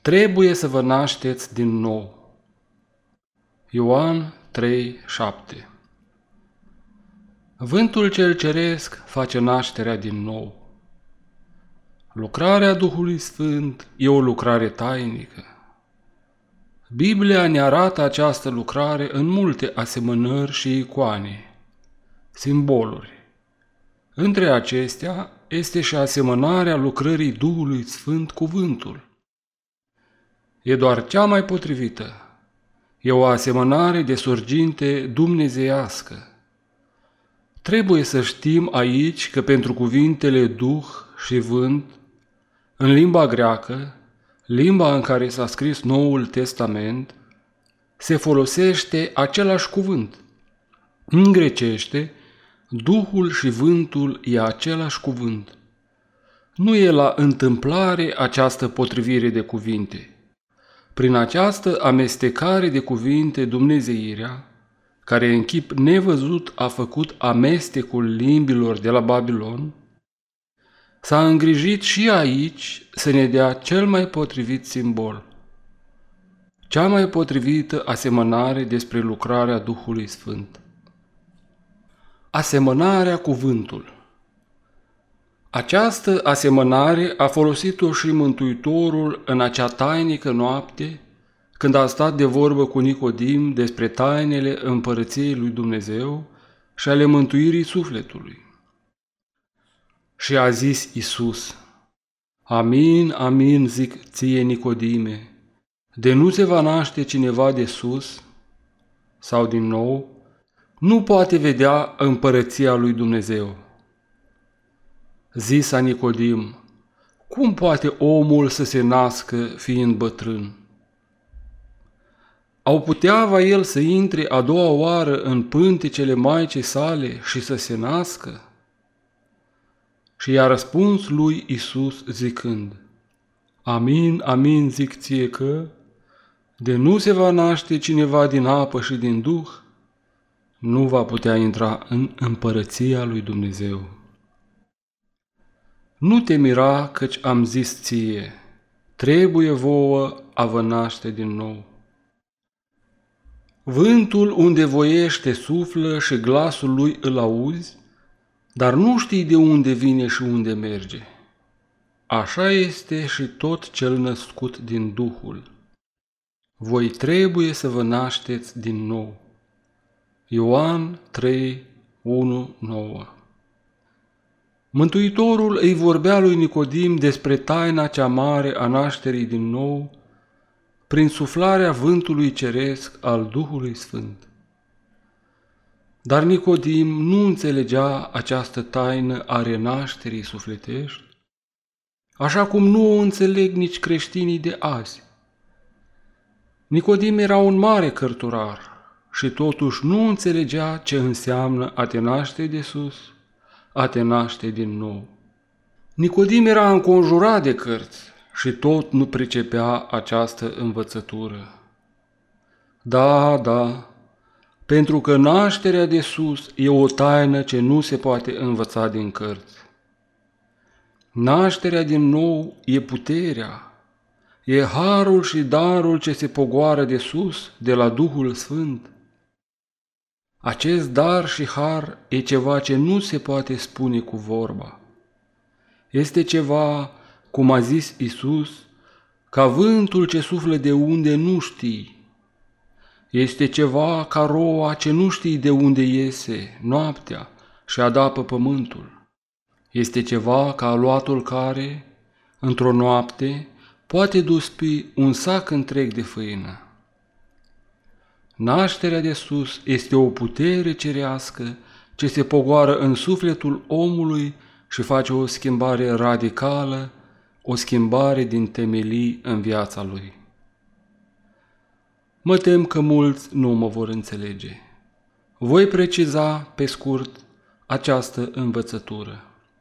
Trebuie să vă nașteți din nou. Ioan 3:7. Vântul cel ceresc face nașterea din nou. Lucrarea Duhului Sfânt e o lucrare tainică. Biblia ne arată această lucrare în multe asemănări și icoane, simboluri. Între acestea este și asemănarea lucrării Duhului Sfânt cu vântul. E doar cea mai potrivită. E o asemănare de sorginte dumnezeiască. Trebuie să știm aici că pentru cuvintele Duh și Vânt, în limba greacă, limba în care s-a scris Noul Testament, se folosește același cuvânt. În grecește, Duhul și Vântul e același cuvânt. Nu e la întâmplare această potrivire de cuvinte. Prin această amestecare de cuvinte Dumnezeirea, care în chip nevăzut a făcut amestecul limbilor de la Babilon, s-a îngrijit și aici să ne dea cel mai potrivit simbol, cea mai potrivită asemănare despre lucrarea Duhului Sfânt. Asemănarea cu vântul. Această asemănare a folosit-o și Mântuitorul în acea tainică noapte, când a stat de vorbă cu Nicodim despre tainele împărăției lui Dumnezeu și ale mântuirii sufletului. Și a zis Iisus: Amin, amin zic ție, Nicodime, de nu se va naște cineva de sus, sau din nou, nu poate vedea împărăția lui Dumnezeu. Zisa Nicodim: cum poate omul să se nască fiind bătrân? Au putea va el să intre a doua oară în pântecele maicii sale și să se nască? Și i-a răspuns lui Iisus zicând: Amin, amin zic ție că, de nu se va naște cineva din apă și din Duh, nu va putea intra în împărăția lui Dumnezeu. Nu te mira căci am zis ție, trebuie vouă a vă naște din nou. Vântul unde voiește suflă și glasul lui îl auzi, dar nu știi de unde vine și unde merge. Așa este și tot cel născut din Duhul. Voi trebuie să vă nașteți din nou. Ioan 3:1-9. Mântuitorul îi vorbea lui Nicodim despre taina cea mare a nașterii din nou, prin suflarea vântului ceresc al Duhului Sfânt. Dar Nicodim nu înțelegea această taină a renașterii sufletești, așa cum nu o înțeleg nici creștinii de azi. Nicodim era un mare cărturar și totuși nu înțelegea ce înseamnă a te naște de sus, a te naște din nou. Nicodim era înconjurat de cărți și tot nu pricepea această învățătură. Da, pentru că nașterea de sus e o taină ce nu se poate învăța din cărți. Nașterea din nou e puterea, e harul și darul ce se pogoară de sus, de la Duhul Sfânt. Acest dar și har e ceva ce nu se poate spune cu vorba. Este ceva, cum a zis Iisus, ca vântul ce suflă de unde nu știi. Este ceva ca roa ce nu știi de unde iese noaptea și adapă pământul. Este ceva ca aluatul care, într-o noapte, poate duspi un sac întreg de făină. Nașterea de sus este o putere cerească ce se pogoară în sufletul omului și face o schimbare radicală, o schimbare din temelii în viața lui. Mă tem că mulți nu mă vor înțelege. Voi preciza, pe scurt, această învățătură.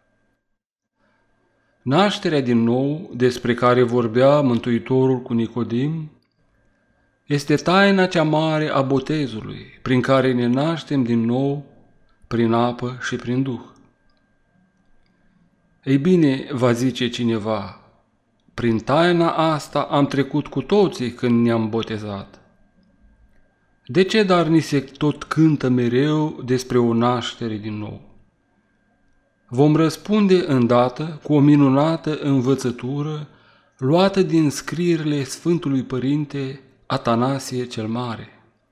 Nașterea din nou, despre care vorbea Mântuitorul cu Nicodim, este taina cea mare a botezului, prin care ne naștem din nou, prin apă și prin Duh. Ei bine, va zice cineva, prin taina asta am trecut cu toții când ne-am botezat. De ce dar ni se tot cântă mereu despre o naștere din nou? Vom răspunde îndată cu o minunată învățătură luată din scrierile Sfântului Părinte Atanasie cel Mare.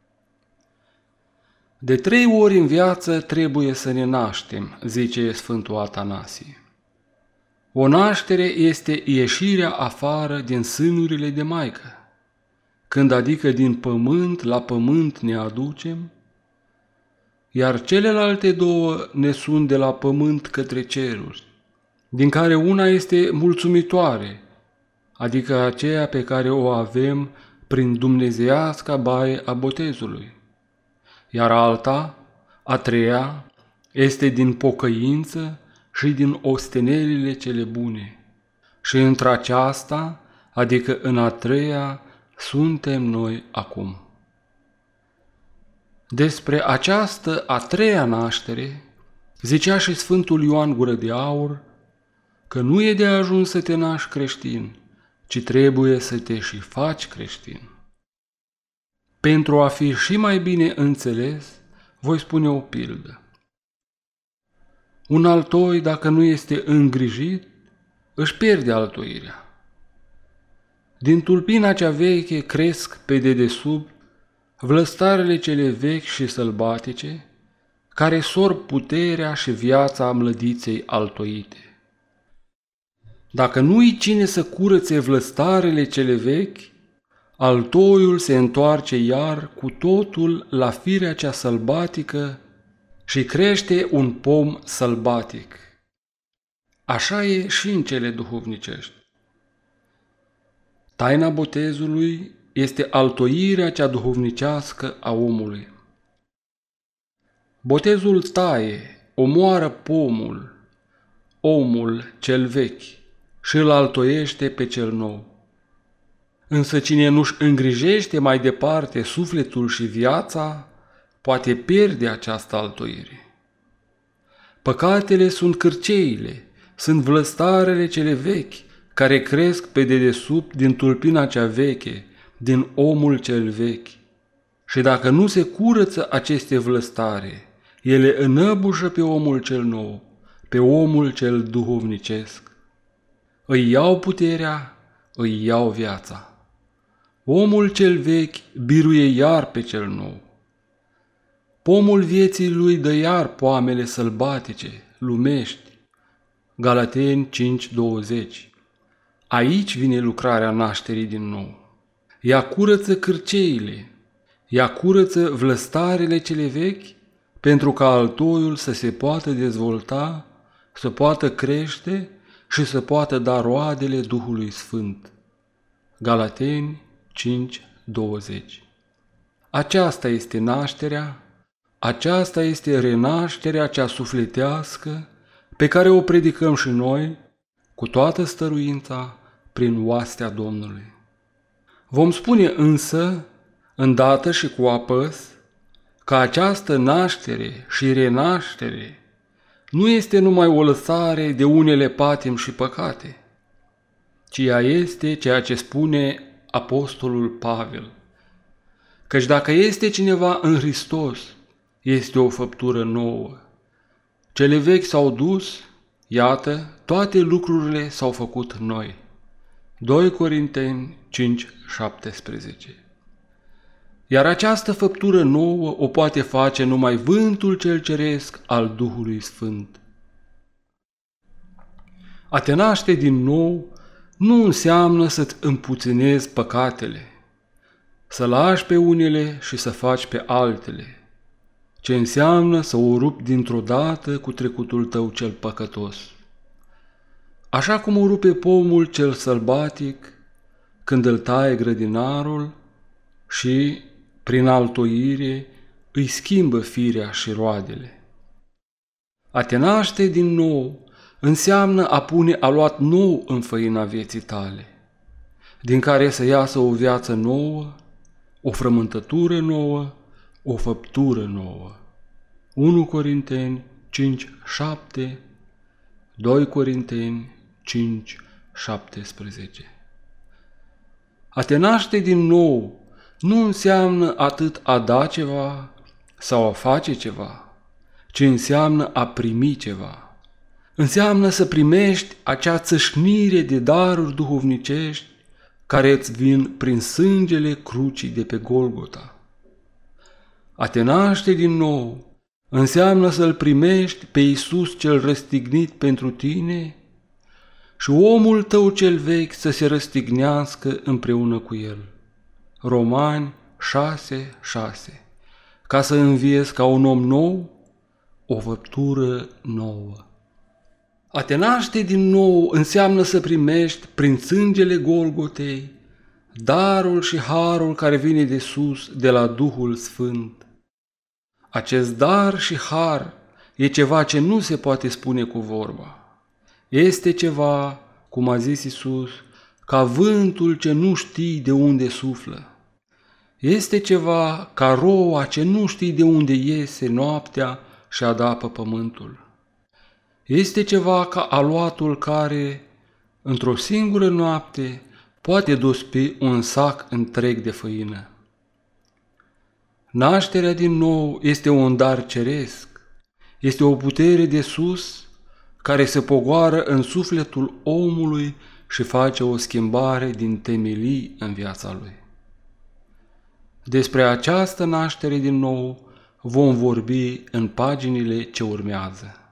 De 3 ori în viață trebuie să ne naștem, zice Sfântul Atanasie. O naștere este ieșirea afară din sânurile de maică, când adică din pământ la pământ ne aducem, iar celelalte 2 ne sunt de la pământ către ceruri, din care una este mulțumitoare, adică aceea pe care o avem prin dumnezeiasca baie a botezului, iar alta, a 3-a, este din pocăință și din ostenelile cele bune. Și într-aceasta, adică în a 3-a, suntem noi acum. Despre această a 3-a naștere zicea și Sfântul Ioan Gură de Aur că nu e de ajuns să te naști creștin, ci trebuie să te și faci creștin. Pentru a fi și mai bine înțeles, voi spune o pildă. Un altoi, dacă nu este îngrijit, își pierde altoirea. Din tulpina cea veche cresc pe dedesubt vlăstarele cele vechi și sălbatice, care sorb puterea și viața mlădiței altoite. Dacă nu-i cine să curățe vlăstarele cele vechi, altoiul se întoarce iar cu totul la firea cea sălbatică și crește un pom sălbatic. Așa e și în cele duhovnicești. Taina botezului este altoirea cea duhovnicească a omului. Botezul taie, omoară pomul, omul cel vechi, și îl altoiește pe cel nou. Însă cine nu-și îngrijește mai departe sufletul și viața, poate pierde această altoire. Păcatele sunt cârceile, sunt vlăstarele cele vechi, care cresc pe dedesubt din tulpina cea veche, din omul cel vechi. Și dacă nu se curăță aceste vlăstare, ele înăbușă pe omul cel nou, pe omul cel duhovnicesc. Îi iau puterea, îi iau viața. Omul cel vechi biruie iar pe cel nou. Pomul vieții lui dă iar poamele sălbatice, lumești. Galateni 5:20. Aici vine lucrarea nașterii din nou. Ea curăță cârceile, ea curăță vlăstarele cele vechi, pentru ca altoiul să se poată dezvolta, să poată crește și să poată da roadele Duhului Sfânt. Galateni 5:20. Aceasta este nașterea, aceasta este renașterea cea sufletească pe care o predicăm și noi cu toată stăruința prin oastea Domnului. Vom spune însă, îndată și cu apăs, că această naștere și renaștere nu este numai o lăsare de unele patimi și păcate, ci ea este ceea ce spune Apostolul Pavel, căci dacă este cineva în Hristos, este o făptură nouă. Cele vechi s-au dus, iată, toate lucrurile s-au făcut noi. 2 Corinteni 5:17. Iar această făptură nouă o poate face numai vântul cel ceresc al Duhului Sfânt. A te naște din nou nu înseamnă să-ți împuținezi păcatele, să lași pe unele și să faci pe altele, ce înseamnă să o rupi dintr-o dată cu trecutul tău cel păcătos. Așa cum o rupe pomul cel sălbatic când îl taie grădinarul și, prin altoire, îi schimbă firea și roadele. A te naște din nou înseamnă a pune aluat nou în făina vieții tale, din care să iasă o viață nouă, o frământătură nouă, o făptură nouă. 1 Corinteni 5:7, 2 Corinteni 5:17. A te naște din nou nu înseamnă atât a da ceva sau a face ceva, ci înseamnă a primi ceva. Înseamnă să primești acea țâșnire de daruri duhovnicești care îți vin prin sângele crucii de pe Golgota. A te naște din nou înseamnă să-L primești pe Iisus cel răstignit pentru tine și omul tău cel vechi să se răstignească împreună cu El. Romani 6:6. Ca să înviezi ca un om nou, o făptură nouă. A te naște din nou înseamnă să primești prin sângele Golgotei darul și harul care vine de sus, de la Duhul Sfânt. Acest dar și har e ceva ce nu se poate spune cu vorba. Este ceva, cum a zis Iisus, ca vântul ce nu știi de unde suflă. Este ceva ca roa ce nu știi de unde iese noaptea și adapă pământul. Este ceva ca aluatul care, într-o singură noapte, poate dospi un sac întreg de făină. Nașterea din nou este un dar ceresc, este o putere de sus care se pogoară în sufletul omului și face o schimbare din temelii în viața lui. Despre această naștere din nou vom vorbi în paginile ce urmează.